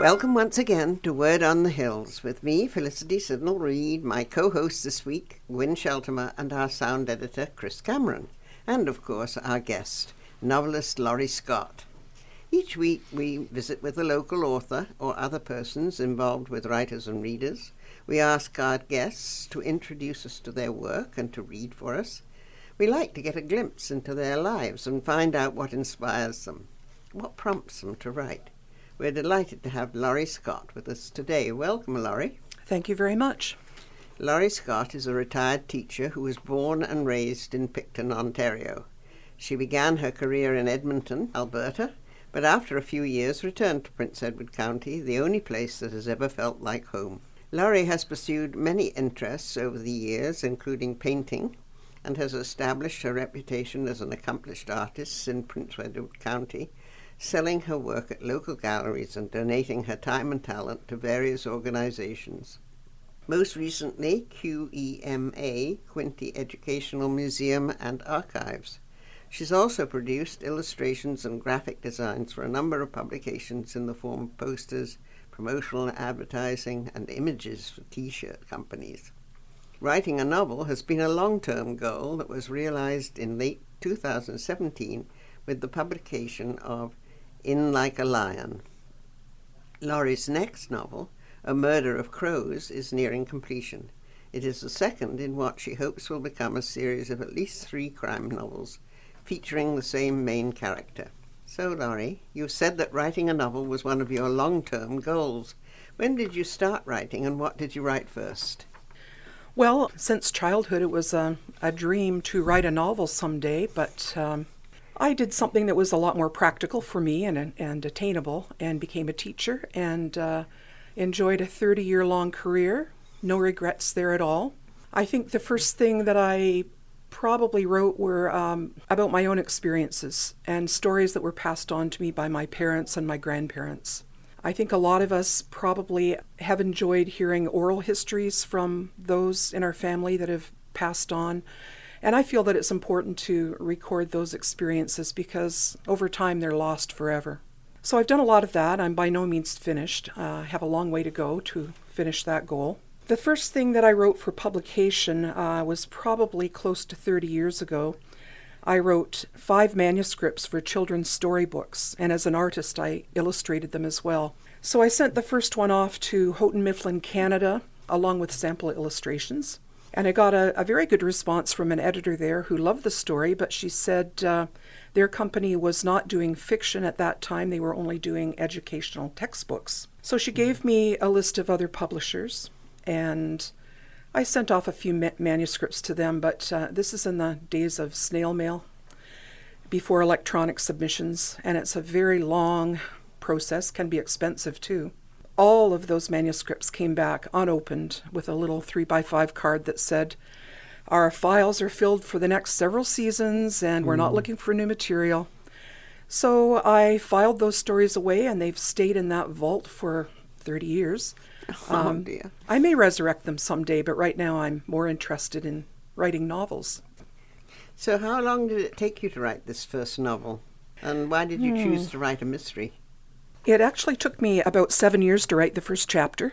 Welcome once again to Word on the Hills with me, Felicity Sidnell-Reid, my co-host this week, Gwyn Sheltimer, and our sound editor, Chris Cameron, and of course our guest, novelist Laurie Scott. Each week we visit with a local author or other persons involved with writers and readers. We ask our guests to introduce us to their work and to read for us. We like to get a glimpse into their lives and find out what inspires them, what prompts them to write. We're delighted to have Laurie Scott with us today. Welcome, Laurie. Thank you very much. Laurie Scott is a retired teacher who was born and raised in Picton, Ontario. She began her career in Edmonton, Alberta, but after a few years returned to Prince Edward County, the only place that has ever felt like home. Laurie has pursued many interests over the years, including painting, and has established her reputation as an accomplished artist in Prince Edward County, selling her work at local galleries and donating her time and talent to various organizations. Most recently, QEMA, Quinte Educational Museum and Archives. She's also produced illustrations and graphic designs for a number of publications in the form of posters, promotional advertising, and images for T-shirt companies. Writing a novel has been a long-term goal that was realized in late 2017 with the publication of In Like a Lion. Laurie's next novel, A Murder of Crows, is nearing completion. It is the second in what she hopes will become a series of at least 3 crime novels featuring the same main character. So, Laurie, you've said that writing a novel was one of your long-term goals. When did you start writing, and what did you write first? Well, since childhood, it was a dream to write a novel someday, but I did something that was a lot more practical for me and attainable, and became a teacher and enjoyed a 30-year-long career. No regrets there at all. I think the first thing that I probably wrote were about my own experiences and stories that were passed on to me by my parents and my grandparents. I think a lot of us probably have enjoyed hearing oral histories from those in our family that have passed on. And I feel that it's important to record those experiences because over time they're lost forever. So I've done a lot of that. I'm by no means finished. I have a long way to go to finish that goal. The first thing that I wrote for publication was probably close to 30 years ago. I wrote 5 manuscripts for children's storybooks, and as an artist I illustrated them as well. So I sent the first one off to Houghton Mifflin, Canada, along with sample illustrations. And I got a very good response from an editor there who loved the story, but she said their company was not doing fiction at that time. They were only doing educational textbooks. So she gave me a list of other publishers, and I sent off a few manuscripts to them, but this is in the days of snail mail, before electronic submissions, and it's a very long process, can be expensive too. All of those manuscripts came back unopened with a little 3x5 card that said, "Our files are filled for the next several seasons and we're not looking for new material." So I filed those stories away and they've stayed in that vault for 30 years. Oh, dear. I may resurrect them someday, but right now I'm more interested in writing novels. So how long did it take you to write this first novel? And why did you choose to write a mystery? It actually took me about 7 years to write the first chapter.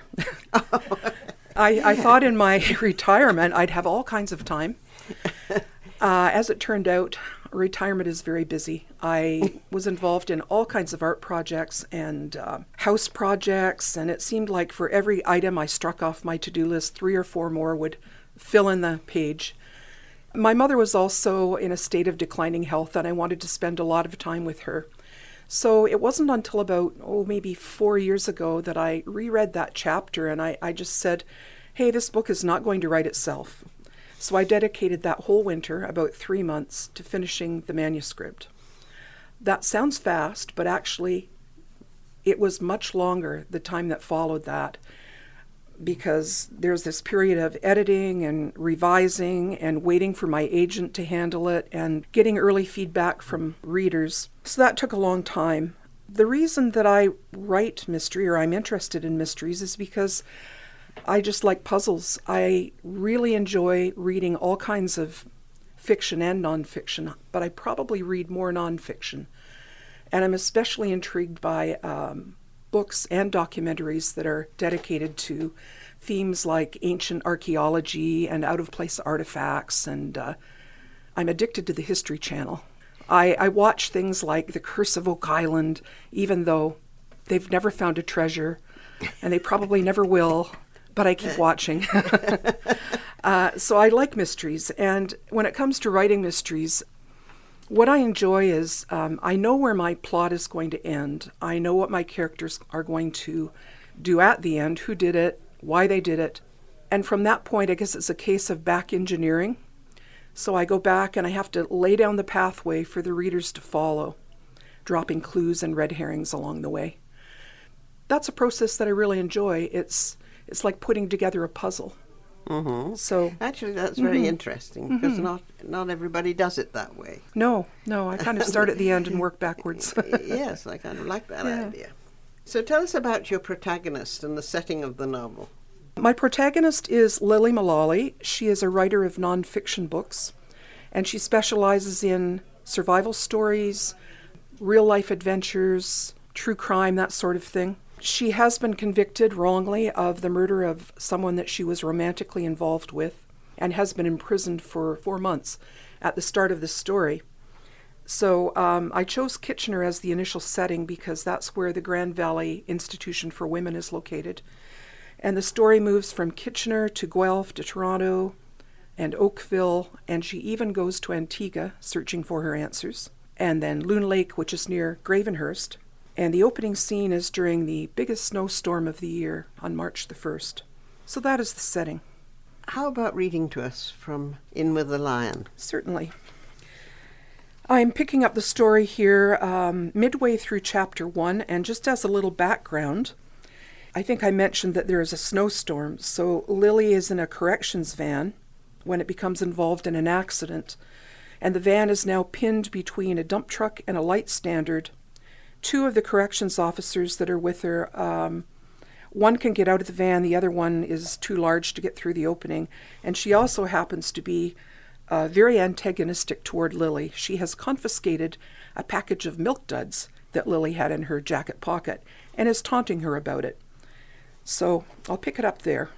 I thought in my retirement I'd have all kinds of time. As it turned out, retirement is very busy. I was involved in all kinds of art projects and house projects, and it seemed like for every item I struck off my to-do list, 3 or 4 more would fill in the page. My mother was also in a state of declining health, and I wanted to spend a lot of time with her. So it wasn't until about, maybe 4 years ago that I reread that chapter, and I just said, hey, this book is not going to write itself. So I dedicated that whole winter, about 3 months, to finishing the manuscript. That sounds fast, but actually it was much longer, the time that followed that, because there's this period of editing and revising and waiting for my agent to handle it and getting early feedback from readers. So that took a long time. The reason that I write mystery, or I'm interested in mysteries, is because I just like puzzles. I really enjoy reading all kinds of fiction and nonfiction, but I probably read more nonfiction. And I'm especially intrigued by books and documentaries that are dedicated to themes like ancient archaeology and out-of-place artifacts, and I'm addicted to the History Channel. I watch things like The Curse of Oak Island, even though they've never found a treasure, and they probably never will, but I keep watching. So I like mysteries, and when it comes to writing mysteries, what I enjoy is I know where my plot is going to end. I know what my characters are going to do at the end, who did it, why they did it. And from that point, I guess it's a case of back engineering. So I go back and I have to lay down the pathway for the readers to follow, dropping clues and red herrings along the way. That's a process that I really enjoy. It's like putting together a puzzle. Mm-hmm. So actually, that's very interesting, because not everybody does it that way. No, I kind of start at the end and work backwards. Yes, I kind of like that idea. So tell us about your protagonist and the setting of the novel. My protagonist is Lily Mullally. She is a writer of nonfiction books, and she specializes in survival stories, real-life adventures, true crime, that sort of thing. She has been convicted wrongly of the murder of someone that she was romantically involved with, and has been imprisoned for 4 months at the start of the story. So I chose Kitchener as the initial setting because that's where the Grand Valley Institution for Women is located. And the story moves from Kitchener to Guelph to Toronto and Oakville, and she even goes to Antigua searching for her answers. And then Loon Lake, which is near Gravenhurst. And the opening scene is during the biggest snowstorm of the year on March the 1st. So that is the setting. How about reading to us from In with the Lion? Certainly. I'm picking up the story here midway through chapter 1, and just as a little background, I think I mentioned that there is a snowstorm, so Lily is in a corrections van when it becomes involved in an accident, and the van is now pinned between a dump truck and a light standard. 2 of the corrections officers that are with her, one can get out of the van, the other one is too large to get through the opening, and she also happens to be very antagonistic toward Lily. She has confiscated a package of Milk Duds that Lily had in her jacket pocket and is taunting her about it. So I'll pick it up there.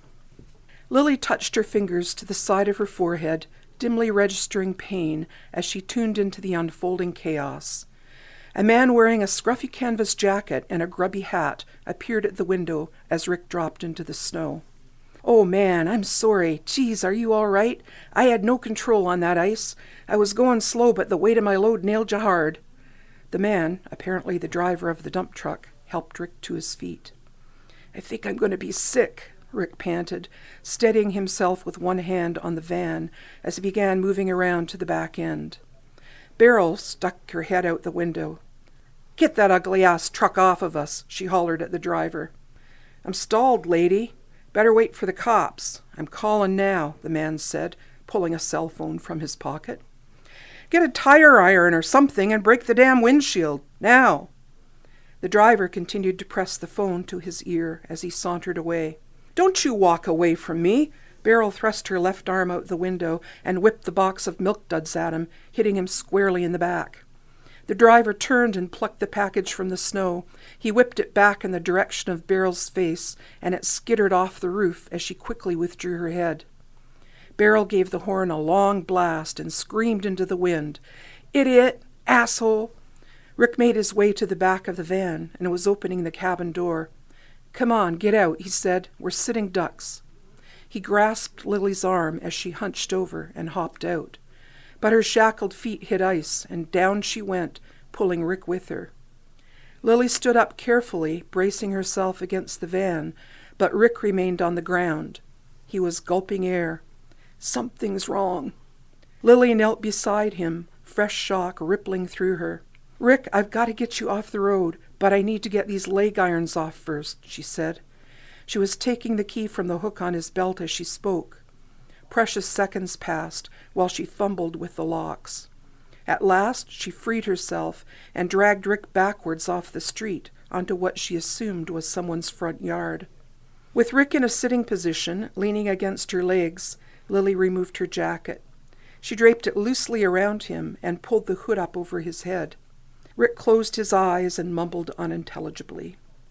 Lily touched her fingers to the side of her forehead, dimly registering pain as she tuned into the unfolding chaos. A man wearing a scruffy canvas jacket and a grubby hat appeared at the window as Rick dropped into the snow. "Oh, man, I'm sorry. Geez, are you all right? I had no control on that ice. I was going slow, but the weight of my load nailed you hard." The man, apparently the driver of the dump truck, helped Rick to his feet. "I think I'm going to be sick," Rick panted, steadying himself with one hand on the van as he began moving around to the back end. Beryl stuck her head out the window. "Get that ugly-ass truck off of us," she hollered at the driver. "I'm stalled, lady. Better wait for the cops. I'm calling now," the man said, pulling a cell phone from his pocket. "Get a tire iron or something and break the damn windshield. Now." The driver continued to press the phone to his ear as he sauntered away. "Don't you walk away from me." Beryl thrust her left arm out the window and whipped the box of Milk Duds at him, hitting him squarely in the back. The driver turned and plucked the package from the snow. He whipped it back in the direction of Beryl's face, and it skittered off the roof as she quickly withdrew her head. Beryl gave the horn a long blast and screamed into the wind, "Idiot! Asshole!" Rick made his way to the back of the van and was opening the cabin door. "Come on, get out," he said. "We're sitting ducks." He grasped Lily's arm as she hunched over and hopped out. But her shackled feet hit ice, and down she went, pulling Rick with her. Lily stood up carefully, bracing herself against the van, but Rick remained on the ground. He was gulping air. "Something's wrong." Lily knelt beside him, fresh shock rippling through her. "Rick, I've got to get you off the road, but I need to get these leg irons off first," she said. She was taking the key from the hook on his belt as she spoke. Precious seconds passed while she fumbled with the locks. At last she freed herself and dragged Rick backwards off the street onto what she assumed was someone's front yard. With Rick in a sitting position, leaning against her legs, Lily removed her jacket. She draped it loosely around him and pulled the hood up over his head. Rick closed his eyes and mumbled unintelligibly.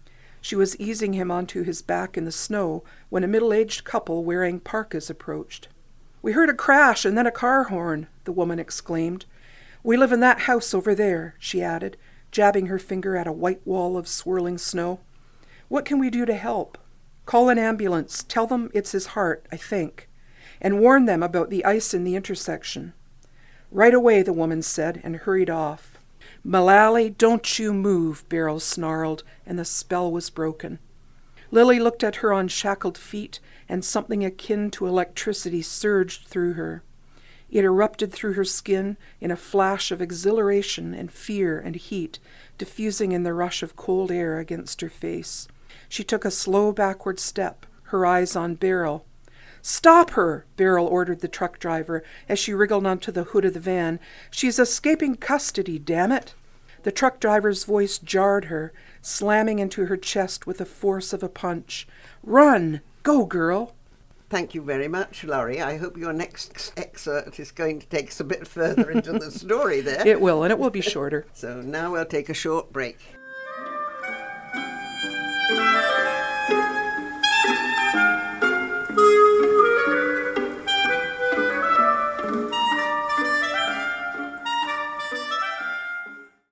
She was easing him onto his back in the snow when a middle-aged couple wearing parkas approached. "We heard a crash and then a car horn," the woman exclaimed. "We live in that house over there," she added, jabbing her finger at a white wall of swirling snow. "What can we do to help?" "Call an ambulance. Tell them it's his heart, I think. And warn them about the ice in the intersection." "Right away," the woman said, and hurried off. "Mullally, don't you move," Beryl snarled, and the spell was broken. Lily looked at her unshackled feet, and something akin to electricity surged through her. It erupted through her skin in a flash of exhilaration and fear and heat, diffusing in the rush of cold air against her face. She took a slow backward step, her eyes on Beryl. "Stop her!" Beryl ordered the truck driver as she wriggled onto the hood of the van. "She's escaping custody, damn it!" The truck driver's voice jarred her, slamming into her chest with the force of a punch. "Run! Go, girl!" Thank you very much, Laurie. I hope your next excerpt is going to take us a bit further into the story there. It will, and it will be shorter. So now we'll take a short break.